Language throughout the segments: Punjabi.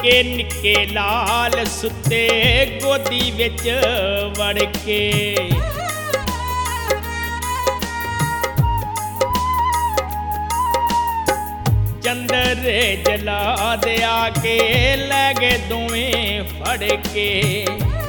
ਨਿੱਕੇ ਨਿੱਕੇ ਲਾਲ ਸੁੱਤੇ ਗੋਦੀ ਵਿੱਚ ਵੜ ਕੇ। ਚੰਦਰ ਜਲਾਦ ਆ ਕੇ ਲੈ ਗਏ ਦੋਵੇਂ ਫੜ ਕੇ।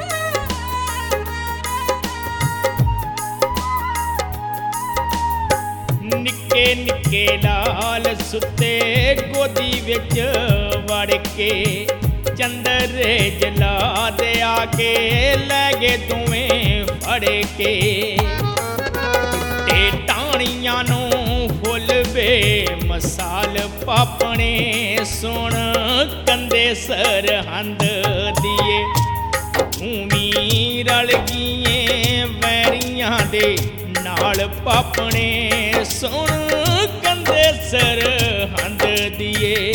ਨਿੱਕੇ ਨਿੱਕੇ ਲਾਲ ਸੁੱਤੇ ਗੋਦੀ ਵਿੱਚ ਵੜ ਕੇ। ਚੰਦਰ ਜਲਾਦ ਆ ਕੇ ਲੈ ਗਏ ਦੋਵੇਂ ਫੜ ਕੇ। ਤੇ ਟਾਹਣੀਆਂ ਨੂੰ ਫੁੱਲ ਬੇਮਿਸਾਲ ਪਾਪਣੇ ਸੁਣ ਕੰਦੇ ਸਰਹੰਦ ਦੀਏ। ਭੂਮੀ ਰਲ ਗਈਏ ਵੈਰੀਆਂ ਦੇ ਨਾਲ ਪਾਪਣੇ ਸੁਣ ਕੰਦੇ ਸਰਹੰਦ ਦੀਏ।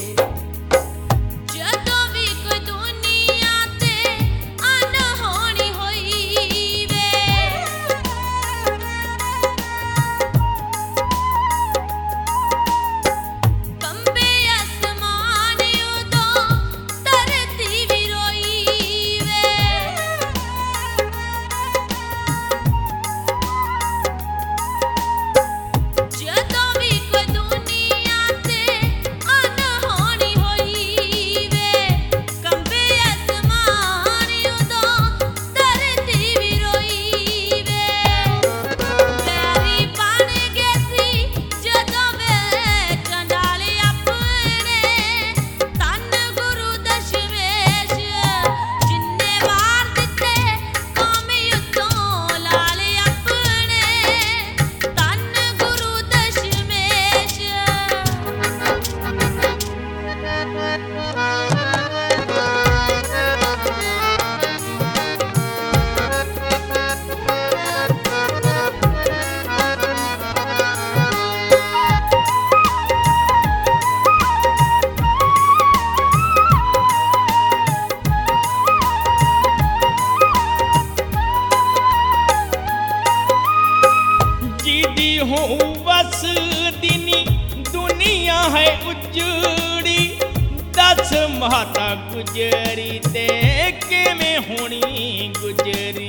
बस दिनी दुनिया है उजड़ी। दस माता गुजरी ते किवें होनी गुजरी।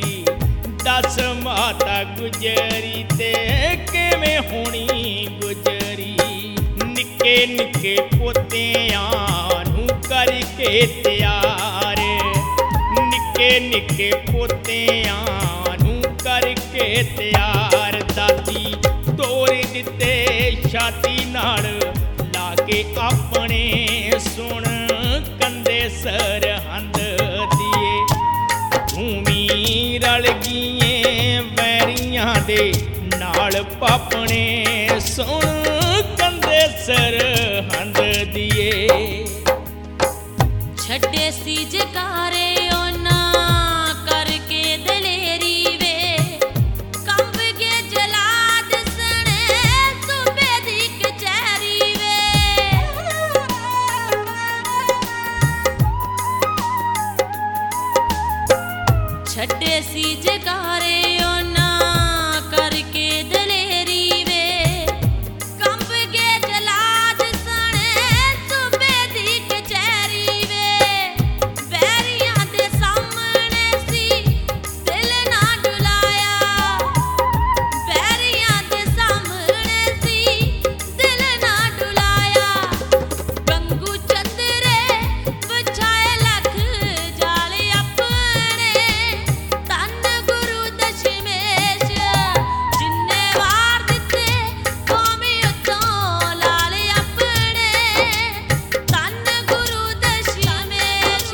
दस माता गुजरी ते किवें होनी गुजरी। निक्के निक्के पोतियां नूं करके तैयार। निक्के निक्के पोतियां नूं करके तैयार। दादी ਤੋਰ ਦਿੱਤੇ ਛਾਤੀ ਨਾਲ ਲਾ ਕੇ ਆਪਣੇ ਸੁਣ ਕੰਦੇ ਸਰਹੰਦ ਦੀਏ। ਭੂਮੀ ਰਲ ਗਈਏ ਵੈਰੀਆਂ ਦੇ ਨਾਲ ਪਾਪਣੇ ਸੁਣ ਕੰਦੇ ਸਰਹੰਦ ਦੀਏ। ਛੱਡੇ ਸੀ ਜਕਾਰੇ ਉਹਨਾਂ ਕਰਕੇ ਦਲੇਰੀ ਵੇ। ਕੰਬ ਗਏ ਜਲਾਦ ਸਣੇ ਸੂਬੇ ਦੀ ਕਚਹਿਰੀ ਵੇ। ਛੱਡੇ ਸੀ ਜਕਾਰੇ ਉਹਨਾਂ ਕਰਕੇ ਦਲੇਰੀ ਵੇ। ਕੰਬ ਗਏ ਜਲਾਦ ਸਣੇ ਸੂਬੇ ਦੀ ਕਚਹਿਰੀ ਵੇ। ਵੈਰੀਆਂ ਦੇ ਸਾਹਮਣੇ ਸੀ ਦਿਲ ਨਾ ਡੁਲਾਇਆ। ਵੈਰੀਆਂ ਦੇ ਸਾਹਮਣੇ ਸੀ ਦਿਲ ਨਾ ਡੁਲਾਇਆ। ਗੰਗੂ ਚੰਦਰੇ ਵਿਛਾਏ ਲੱਖ ਜਾਲ ਆਪਣੇ। ਧੰਨ ਗੁਰੂ ਦਸ਼ਮੇਸ਼ ਜਿੰਨੇ ਵਾਰ ਦਿੱਤੇ ਕੌਮੀ ਉੱਤੋਂ ਲਾਲ ਆਪਣੇ। ਧੰਨ ਗੁਰੂ ਦਸ਼ਮੇਸ਼।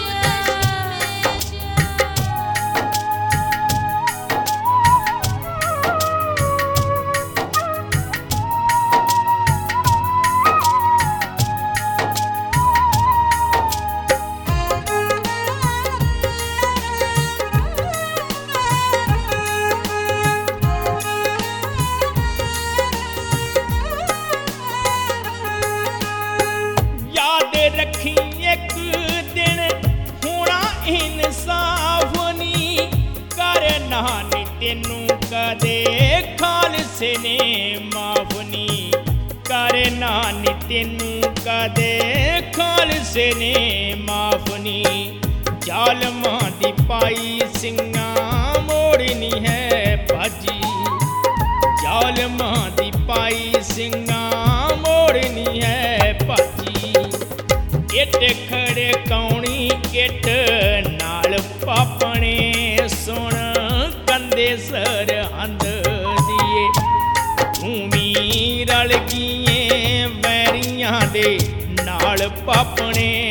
याद रखी एक दिन होना इंसाफ नी। करना नी तेनू कदे खालसे ने माफ नी। करना नी तेनू ਕਦੇ ਖਾਲਸੇ ਨੇ ਮਾਫ ਨੀ। ਜ਼ਾਲਮਾਂ ਦੀ ਪਾਈ ਸਿੰਘਾਂ ਮੋੜਨੀ ਹੈ ਭਾਜੀ, ਜ਼ਾਲਮਾਂ ਦੀ ਪਾਈ ਸਿੰਘਾਂ ਮੋੜਨੀ ਹੈ ਭਾਜੀ। ਇੱਟ ਖੜਕਾਉਣੀ ਇੱਟ ਨਾਲ ਪਾਪਣੇ, ਸੁਣ ਕੰਦੇ ਸਰਹੰਦ ਦੀਏ। ਤੂੰ ਵੀ ਰਲ ਗਈਏ ਵੈਰੀਆਂ ਦੇ ਨਾਲ ਪਾਪਣੇ,